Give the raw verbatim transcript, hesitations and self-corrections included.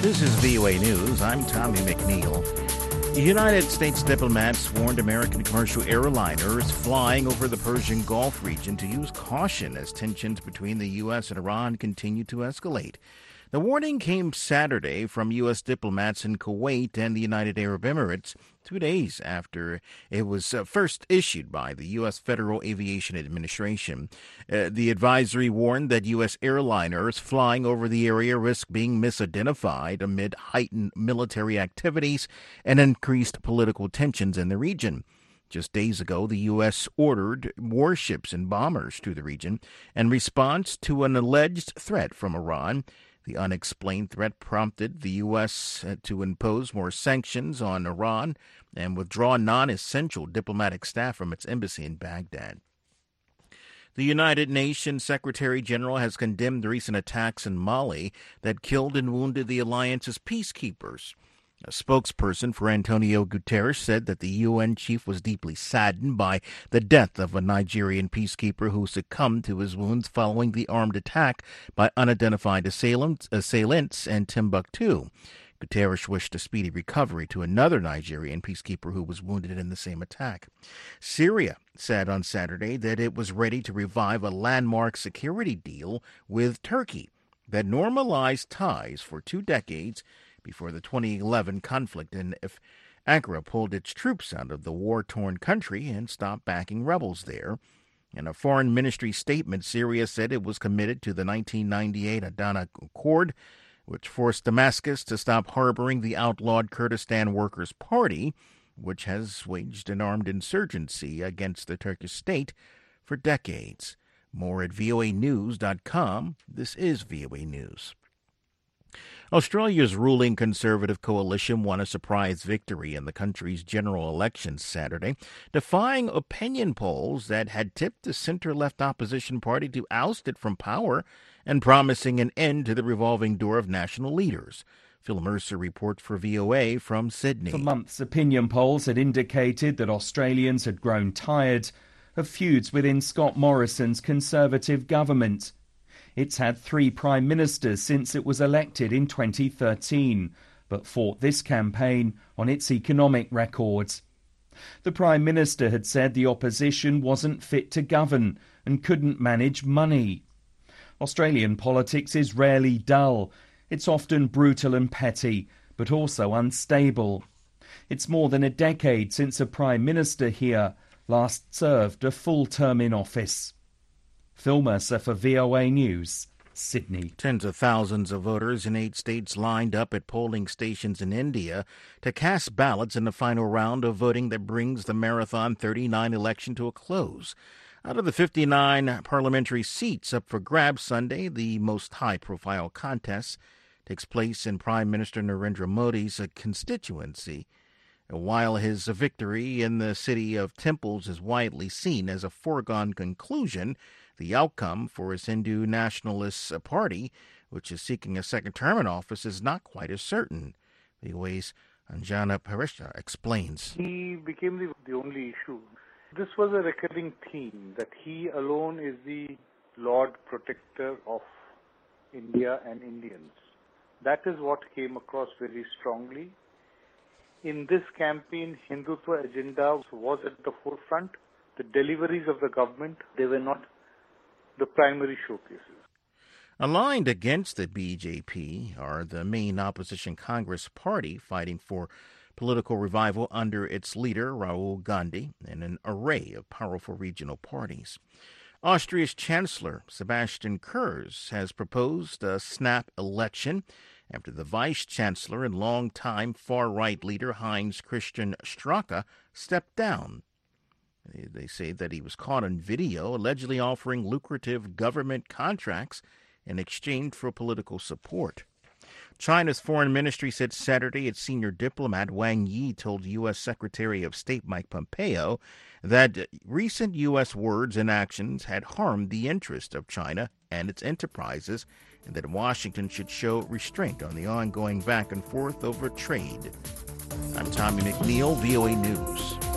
This is V O A News. I'm Tommy McNeil. United States diplomats warned American commercial airliners flying over the Persian Gulf region to use caution as tensions between the U S and Iran continue to escalate. The warning came Saturday from U S diplomats in Kuwait and the United Arab Emirates, two days after it was uh, first issued by the U S Federal Aviation Administration. Uh, the advisory warned that U S airliners flying over the area risk being misidentified amid heightened military activities and increased political tensions in the region. Just days ago, the U S ordered warships and bombers to the region in response to an alleged threat from Iran. The unexplained threat prompted the U S to impose more sanctions on Iran and withdraw non-essential diplomatic staff from its embassy in Baghdad. The United Nations Secretary General has condemned the recent attacks in Mali that killed and wounded the alliance's peacekeepers. A spokesperson for Antonio Guterres said that the U N chief was deeply saddened by the death of a Nigerian peacekeeper who succumbed to his wounds following the armed attack by unidentified assailants, assailants in Timbuktu. Guterres wished a speedy recovery to another Nigerian peacekeeper who was wounded in the same attack. Syria said on Saturday that it was ready to revive a landmark security deal with Turkey that normalized ties for two decades before the twenty eleven conflict, and if Ankara pulled its troops out of the war-torn country and stopped backing rebels there. In a foreign ministry statement, Syria said it was committed to the nineteen ninety-eight Adana Accord, which forced Damascus to stop harboring the outlawed Kurdistan Workers' Party, which has waged an armed insurgency against the Turkish state for decades. More at V O A news dot com. This is V O A News. Australia's ruling Conservative coalition won a surprise victory in the country's general election Saturday, defying opinion polls that had tipped the centre-left opposition party to oust it from power and promising an end to the revolving door of national leaders. Phil Mercer reports for V O A from Sydney. For months, opinion polls had indicated that Australians had grown tired of feuds within Scott Morrison's Conservative government. It's had three prime ministers since it was elected in twenty thirteen, but fought this campaign on its economic records. The Prime Minister had said the opposition wasn't fit to govern and couldn't manage money. Australian politics is rarely dull. It's often brutal and petty, but also unstable. It's more than a decade since a Prime Minister here last served a full term in office. Phil Mercer for V O A News, Sydney. Tens of thousands of voters in eight states lined up at polling stations in India to cast ballots in the final round of voting that brings the Marathon thirty-nine election to a close. Out of the fifty-nine parliamentary seats up for grabs Sunday, the most high-profile contest takes place in Prime Minister Narendra Modi's constituency. While his victory in the city of Temples is widely seen as a foregone conclusion, the outcome for his Hindu Nationalist Party, which is seeking a second term in office, is not quite as certain. V O A's Anjana Parisha explains. He became the, the only issue. This was a recurring theme, that he alone is the Lord Protector of India and Indians. That is what came across very strongly. In this campaign, Hindutva agenda was at the forefront. The deliveries of the government, they were not the primary showcases. Aligned against the B J P are the main opposition Congress party fighting for political revival under its leader, Rahul Gandhi, and an array of powerful regional parties. Austria's Chancellor Sebastian Kurz has proposed a snap election after the vice-chancellor and longtime far-right leader Heinz Christian Strache stepped down. They say that he was caught on video allegedly offering lucrative government contracts in exchange for political support. China's foreign ministry said Saturday its senior diplomat Wang Yi told U S. Secretary of State Mike Pompeo that recent U S words and actions had harmed the interest of China and its enterprises, and that Washington should show restraint on the ongoing back and forth over trade. I'm Tommy McNeil, V O A News.